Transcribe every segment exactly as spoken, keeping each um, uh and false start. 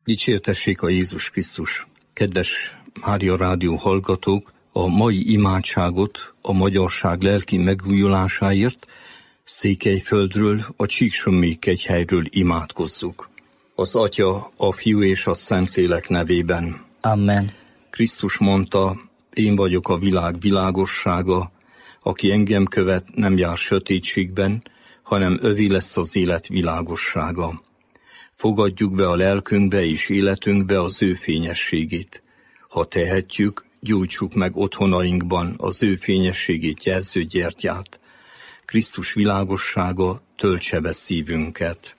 Dicsértessék a Jézus Krisztus! Kedves Mária Rádió hallgatók, a mai imádságot a magyarság lelki megújulásáért Székelyföldről, a Csíksomlyék kegyhelyről imádkozzuk. Az Atya, a Fiú és a Szentlélek nevében. Amen. Krisztus mondta, én vagyok a világ világossága, aki engem követ, nem jár sötétségben, hanem övé lesz az élet világossága. Fogadjuk be a lelkünkbe és életünkbe az ő fényességét. Ha tehetjük, gyújtsuk meg otthonainkban az ő fényességét jelző gyertyát. Krisztus világossága töltse be szívünket.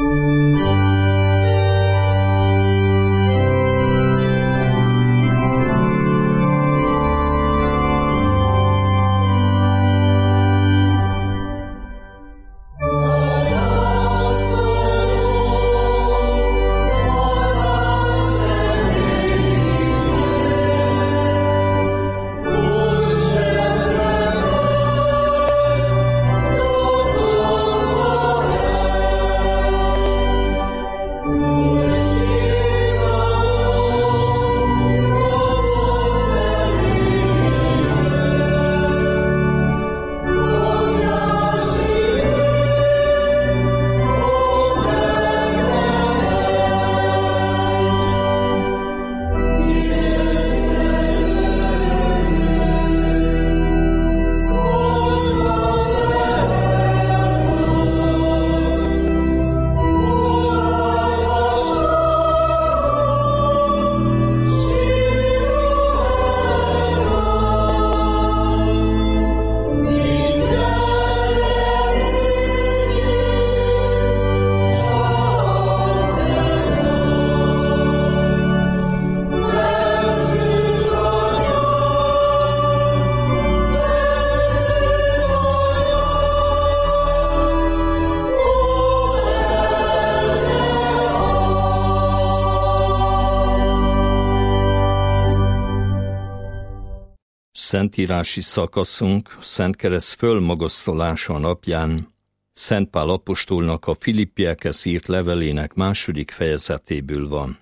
Szentírási szakaszunk Szentkereszt fölmagasztalása napján Szent Pál apostolnak a Filippiekhez írt levelének második fejezetéből van.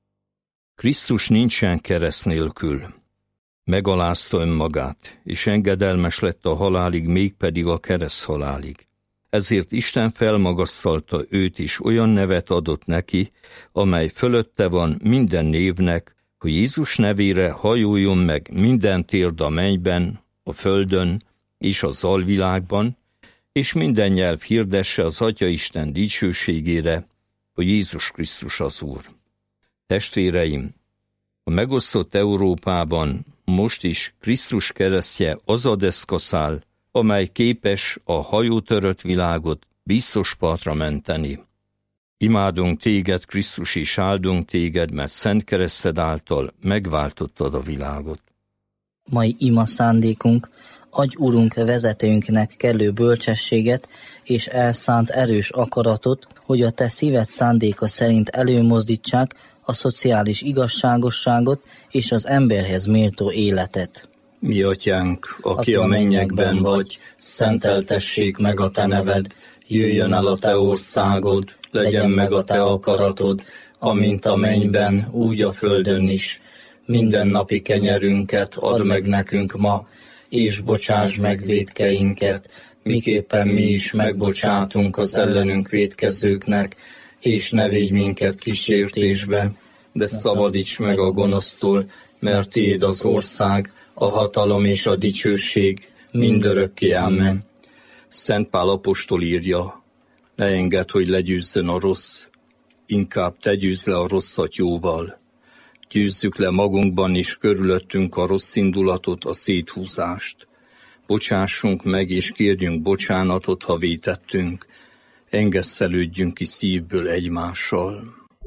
Krisztus nincsen kereszt nélkül. Megalázta önmagát, és engedelmes lett a halálig, mégpedig a kereszt halálig. Ezért Isten felmagasztalta őt is, olyan nevet adott neki, amely fölötte van minden névnek, hogy Jézus nevére hajoljon meg minden térd a mennyben, a földön és az alvilágban, és minden nyelv hirdesse az Atya Isten dicsőségére, hogy Jézus Krisztus az Úr. Testvéreim, a megosztott Európában most is Krisztus keresztje az a deszkaszál, amely képes a hajótörött világot biztos partra menteni. Imádunk téged, Krisztus, és áldunk téged, mert szent kereszted által megváltottad a világot. Mai ima szándékunk, adj Urunk vezetőnknek kellő bölcsességet és elszánt erős akaratot, hogy a te szíved szándéka szerint előmozdítsák a szociális igazságosságot és az emberhez méltó életet. Mi atyánk, aki a mennyekben vagy, szenteltessék meg a te neved, jöjjön el a te országod, legyen meg a te akaratod, amint a mennyben, úgy a földön is. Minden napi kenyerünket add meg nekünk ma, és bocsáss meg vétkeinket, miképpen mi is megbocsátunk az ellenünk vétkezőknek, és ne védj minket kísértésbe, de szabadíts meg a gonosztól, mert tiéd az ország, a hatalom és a dicsőség mindörökké. Amen. Szent Pál apostol írja, ne engedd, hogy legyőzzön a rossz, inkább te győzz le a rosszat jóval. Győzzük le magunkban és körülöttünk a rossz indulatot, a széthúzást. Bocsássunk meg és kérjünk bocsánatot, ha vétettünk. Engesztelődjünk ki szívből egymással.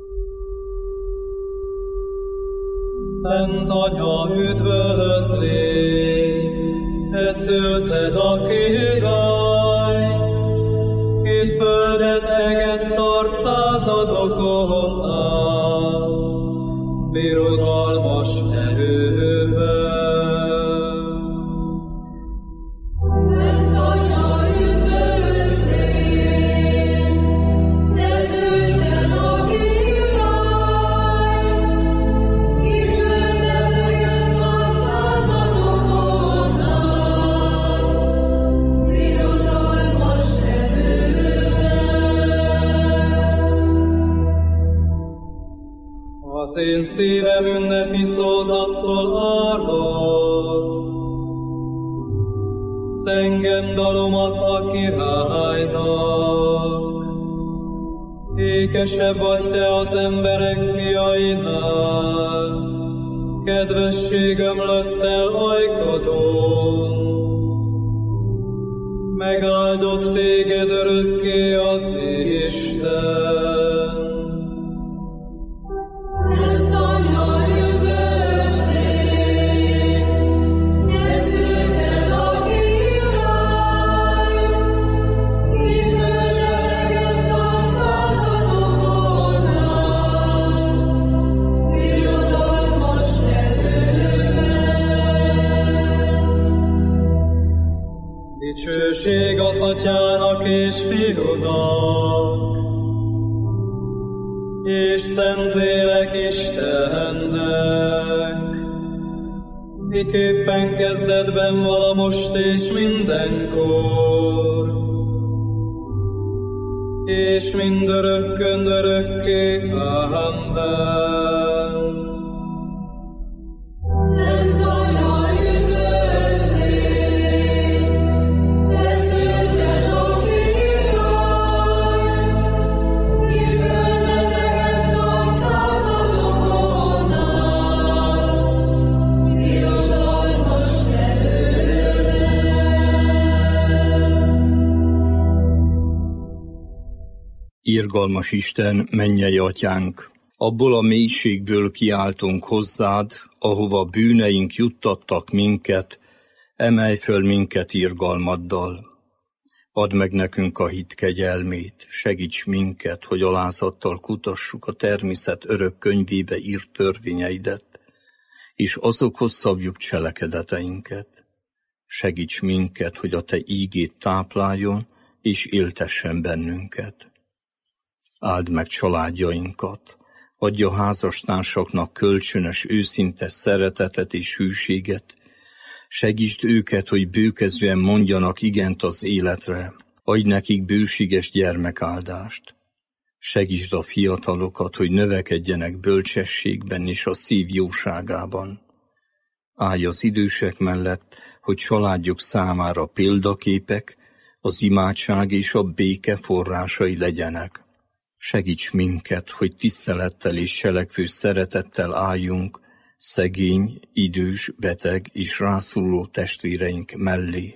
Szent Anya, üdvözlégy, te szülted a királyt, két földet eget tart századokon át, birodalmas erővel. Szent Anya, üdvözlégy, te szülted a királyt, Az én szívem ünnepi szózattól árvad, zengem dalomat a királynak. Ékesebb vagy te az emberek fiainál, kedvesség ömlött el ajkadon. Megáldott téged örökké az Isten. Szent Anya, üdvözlégy, ne szűnjen a király, ki földeleget a századokon áll, birodalmas erővel. Dicsőség az Atyának és Fiúnak, és Szentlélek Istennek, miképpen kezdetben vala most és mindenkor, és mindörökkön örökké. Amen. Szent Anya, üdvözlégy, ne szűnjen a király, ki földeteket tart századokon áll, birodalmas erővel. Irgalmas Isten, mennyei Atyánk, abból a mélységből kiáltunk hozzád, ahova bűneink juttattak minket, emelj föl minket irgalmaddal. Add meg nekünk a hit kegyelmét, segíts minket, hogy alázattal kutassuk a természet örök könyvébe írt törvényeidet, és azokhoz szabjuk cselekedeteinket. Segíts minket, hogy a te ígét tápláljon, és éltessen bennünket. Áld meg családjainkat, adj a házastársaknak kölcsönös, őszinte szeretetet és hűséget, segítsd őket, hogy bőkezően mondjanak igent az életre, adj nekik bőséges gyermekáldást. Segítsd a fiatalokat, hogy növekedjenek bölcsességben és a szív jóságában. Állj az idősek mellett, hogy családjuk számára példaképek, az imádság és a béke forrásai legyenek. Segíts minket, hogy tisztelettel és cselekvő szeretettel álljunk szegény, idős, beteg és rászoruló testvéreink mellé.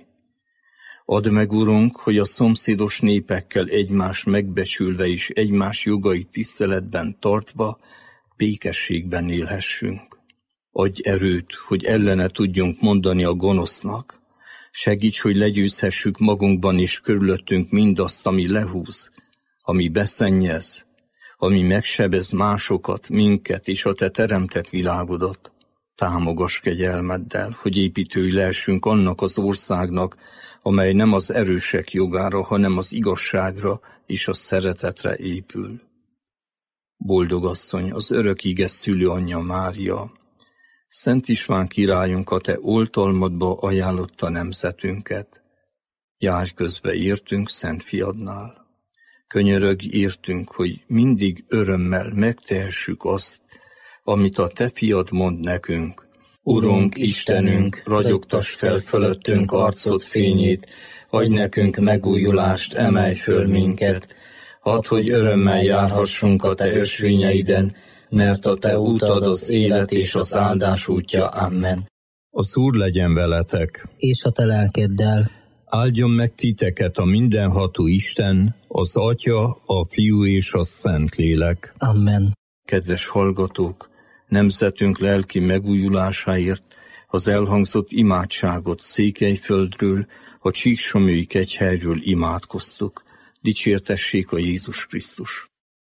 Add meg, Urunk, hogy a szomszédos népekkel egymást megbecsülve és egymás jogait tiszteletben tartva békességben élhessünk. Adj erőt, hogy ellene tudjunk mondani a gonosznak. Segíts, hogy legyőzhessük magunkban és körülöttünk mindazt, ami lehúz, ami beszennyez, ami megsebez másokat, minket és a te teremtett világodat. Támogass kegyelmeddel, hogy építői lehessünk annak az országnak, amely nem az erősek jogára, hanem az igazságra és a szeretetre épül. Boldog asszony, az örök ige szülő anyja Mária, Szent István királyunk a te oltalmadba ajánlotta nemzetünket. Járj közbe értünk Szent Fiadnál. Könyörögj értünk, hogy mindig örömmel megtehessük azt, amit a te fiad mond nekünk. Urunk, Istenünk, ragyogtass fel fölöttünk arcod fényét, adj nekünk megújulást, emelj föl minket. Hadd, hogy örömmel járhassunk a te ösvényeiden, mert a te útad az élet és az áldás útja. Amen. Az Úr legyen veletek, és a te lelkeddel. Áldjon meg titeket a mindenható Isten, az Atya, a Fiú és a Szentlélek. Amen. Kedves hallgatók, nemzetünk lelki megújulásáért az elhangzott imádságot Székelyföldről, a Csíksomlyói kegyhelyről imádkoztuk. Dicsértessék a Jézus Krisztus!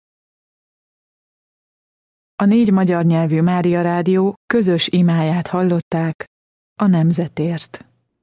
A négy magyar nyelvű Mária Rádió közös imáját hallották a nemzetért.